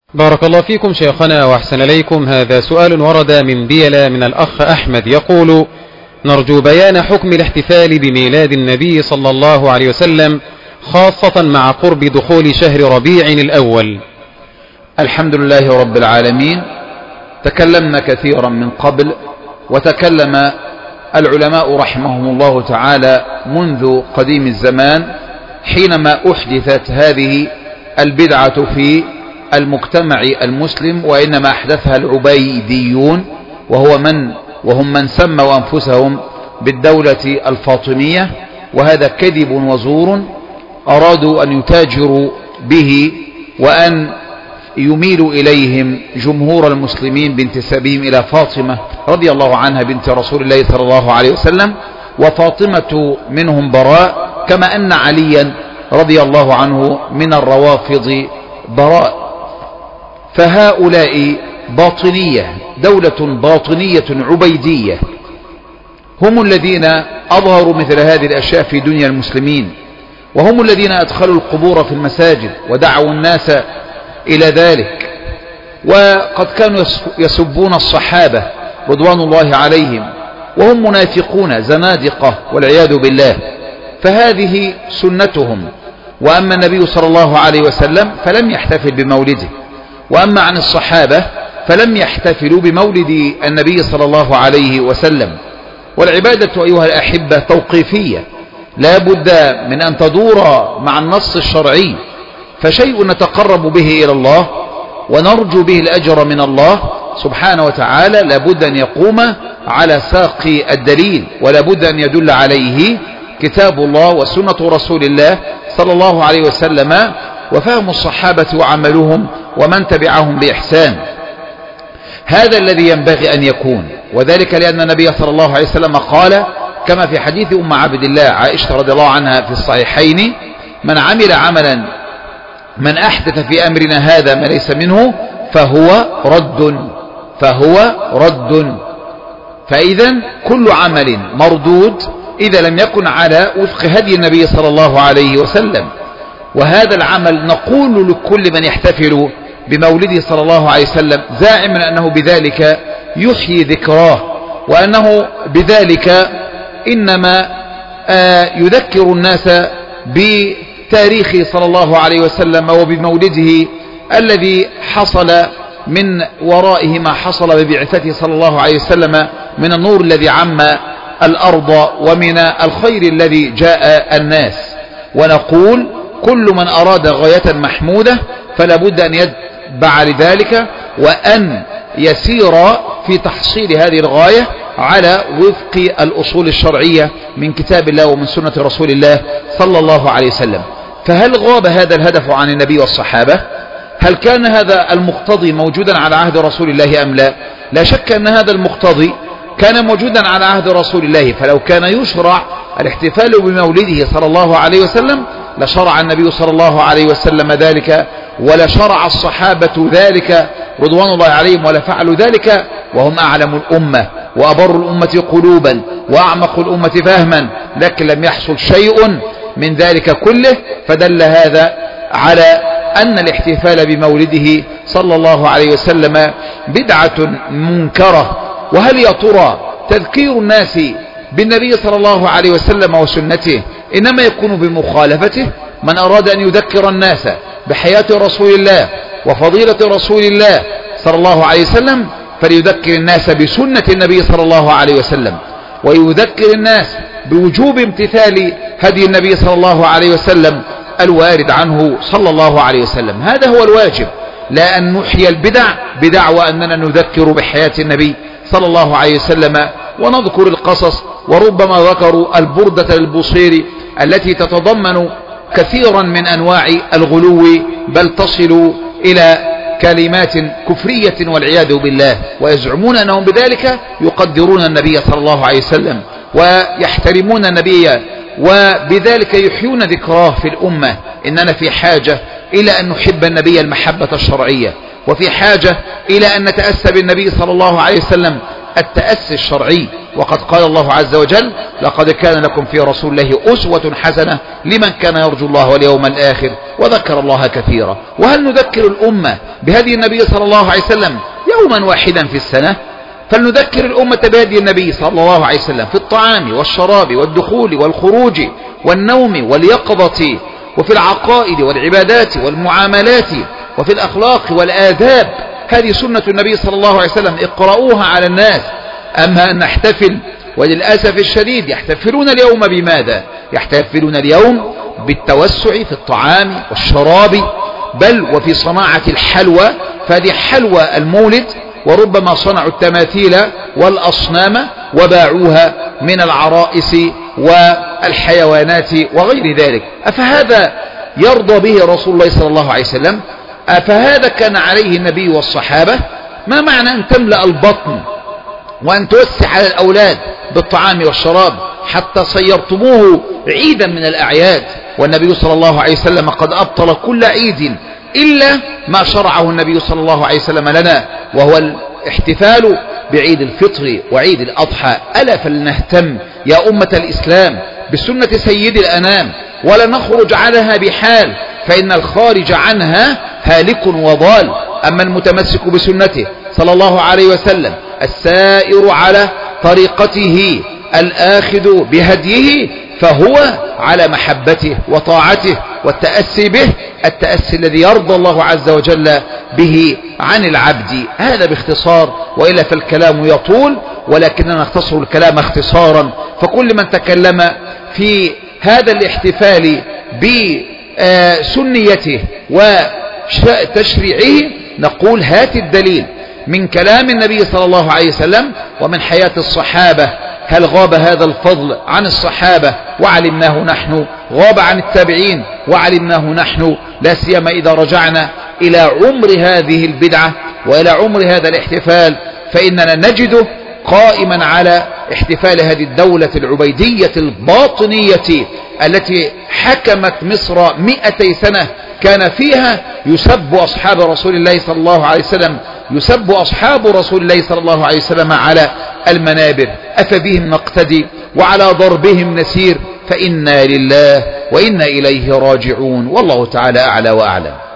بارك الله فيكم شيخنا وأحسن إليكم. هذا سؤال ورد من بيلا من الأخ أحمد يقول: نرجو بيان حكم الاحتفال بميلاد النبي صلى الله عليه وسلم خاصة مع قرب دخول شهر ربيع الأول. الحمد لله رب العالمين. تكلمنا كثيرا من قبل، وتكلم العلماء رحمهم الله تعالى منذ قديم الزمان حينما أحدثت هذه البدعة في المجتمع المسلم، وإنما أحدثها العبيديون وهم من سموا أنفسهم بالدولة الفاطمية، وهذا كذب وزور أرادوا أن يتاجروا به وأن يميل إليهم جمهور المسلمين بانتسابهم إلى فاطمة رضي الله عنها بنت رسول الله صلى الله عليه وسلم، وفاطمة منهم براء، كما أن عليا رضي الله عنه من الروافض براء. فهؤلاء باطنية، دولة باطنية عبيدية، هم الذين أظهروا مثل هذه الأشياء في دنيا المسلمين، وهم الذين أدخلوا القبور في المساجد ودعوا الناس إلى ذلك، وقد كانوا يسبون الصحابة رضوان الله عليهم، وهم منافقون زنادقة والعياذ بالله. فهذه سنتهم. وأما النبي صلى الله عليه وسلم فلم يحتفل بمولده، وأما عن الصحابة فلم يحتفلوا بمولد النبي صلى الله عليه وسلم. والعبادة أيها الأحبة توقيفية، لا بد من أن تدور مع النص الشرعي، فشيء نتقرب به إلى الله ونرجو به الأجر من الله سبحانه وتعالى لا بد أن يقوم على ساق الدليل، ولا بد أن يدل عليه كتاب الله وسنة رسول الله صلى الله عليه وسلم وفهم الصحابة وعملهم ومن تبعهم بإحسان. هذا الذي ينبغي أن يكون، وذلك لأن النبي صلى الله عليه وسلم قال كما في حديث أم عبد الله عائشة رضي الله عنها في الصحيحين: من عمل عملا من أحدث في أمرنا هذا ما ليس منه فهو رد. فإذا كل عمل مردود إذا لم يكن على وفق هدي النبي صلى الله عليه وسلم. وهذا العمل نقول لكل من يحتفل بمولده صلى الله عليه وسلم زاعما أنه بذلك يحيي ذكراه، وأنه بذلك إنما يذكر الناس بتاريخه صلى الله عليه وسلم وبمولده الذي حصل من ورائه ما حصل ببعثته صلى الله عليه وسلم من النور الذي عم الأرض ومن الخير الذي جاء الناس. ونقول كل من أراد غاية محمودة فلا بد أن يتبع لذلك وأن يسير في تحصيل هذه الغاية على وفق الأصول الشرعية من كتاب الله ومن سنة رسول الله صلى الله عليه وسلم. فهل غاب هذا الهدف عن النبي والصحابة؟ هل كان هذا المقتضي موجودا على عهد رسول الله أم لا؟ لا شك أن هذا المقتضي كان موجودا على عهد رسول الله، فلو كان يشرع الاحتفال بمولده صلى الله عليه وسلم لشرع النبي صلى الله عليه وسلم ذلك، ولشرع الصحابة ذلك رضوان الله عليهم، ولفعلوا ذلك وهم أعلم الأمة وأبر الأمة قلوبا وأعمق الأمة فهما، لكن لم يحصل شيء من ذلك كله، فدل هذا على أن الاحتفال بمولده صلى الله عليه وسلم بدعة منكرة. وهل يا ترى تذكير الناس بالنبي صلى الله عليه وسلم وسنته إنما يكون بمخالفته؟ من أراد أن يذكر الناس بحياة رسول الله وفضيلة رسول الله صلى الله عليه وسلم فليذكر الناس بسنة النبي صلى الله عليه وسلم، ويذكر الناس بوجوب امتثال هدي النبي صلى الله عليه وسلم الوارد عنه صلى الله عليه وسلم. هذا هو الواجب، لا أن نحيي البدع بدعوى أننا نذكر بحياة النبي صلى الله عليه وسلم ونذكر القصص. وربما ذكروا البردة البصيري التي تتضمن كثيرا من أنواع الغلو، بل تصل إلى كلمات كفرية والعياذ بالله، ويزعمون أنهم بذلك يقدرون النبي صلى الله عليه وسلم ويحترمون النبي، وبذلك يحيون ذكراه في الأمة. إننا في حاجة إلى أن نحب النبي المحبة الشرعية، وفي حاجة إلى أن نتأسى بالنبي صلى الله عليه وسلم التأسي الشرعي. وقد قال الله عز وجل: لقد كان لكم في رسول الله أسوة حسنة لمن كان يرجو الله واليوم الآخر وذكر الله كثيرا. وهل نذكر الأمة بهدي النبي صلى الله عليه وسلم يوما واحدا في السنة؟ فلنذكر الأمة بهدي النبي صلى الله عليه وسلم في الطعام والشراب والدخول والخروج والنوم واليقظة، وفي العقائد والعبادات والمعاملات، وفي الأخلاق والآداب. هذه سنة النبي صلى الله عليه وسلم، اقرأوها على الناس. أما أن نحتفل، وللأسف الشديد يحتفلون اليوم بماذا؟ يحتفلون اليوم بالتوسع في الطعام والشراب، بل وفي صناعة الحلوى. فهذه حلوى المولد، وربما صنعوا التماثيل والأصنام وباعوها من العرائس والحيوانات وغير ذلك. أفهذا يرضى به رسول الله صلى الله عليه وسلم؟ أفهذا كان عليه النبي والصحابة؟ ما معنى أن تملأ البطن وأن توسع على الأولاد بالطعام والشراب حتى صيرتموه عيدا من الأعياد؟ والنبي صلى الله عليه وسلم قد أبطل كل عيد إلا ما شرعه النبي صلى الله عليه وسلم لنا، وهو الاحتفال بعيد الفطر وعيد الأضحى. ألا فلنهتم يا أمة الإسلام بسنة سيد الأنام، ولا نخرج عنها بحال، فإن الخارج عنها هالك وضال. أما المتمسك بسنته صلى الله عليه وسلم السائر على طريقته الآخذ بهديه فهو على محبته وطاعته والتأسي به، التأسي الذي يرضى الله عز وجل به عن العبد. هذا باختصار، وإلا فالكلام يطول، ولكننا نختصر الكلام اختصارا. فكل من تكلم في هذا الاحتفال بسنيته وتشريعه نقول: هات الدليل من كلام النبي صلى الله عليه وسلم ومن حياة الصحابة. هل غاب هذا الفضل عن الصحابة وعلمناه نحن؟ غاب عن التابعين وعلمناه نحن، لا سيما إذا رجعنا إلى عمر هذه البدعة وإلى عمر هذا الاحتفال، فإننا نجده قائما على احتفال هذه الدولة العبيدية الباطنية التي حكمت مصر 200 سنة، كان فيها يسب أصحاب رسول الله صلى الله عليه وسلم، يسب أصحاب رسول الله صلى الله عليه وسلم على المنابر. أفبهم نقتدي وعلى ضربهم نسير، فإنا لله وإنا إليه راجعون، والله تعالى أعلى وأعلم.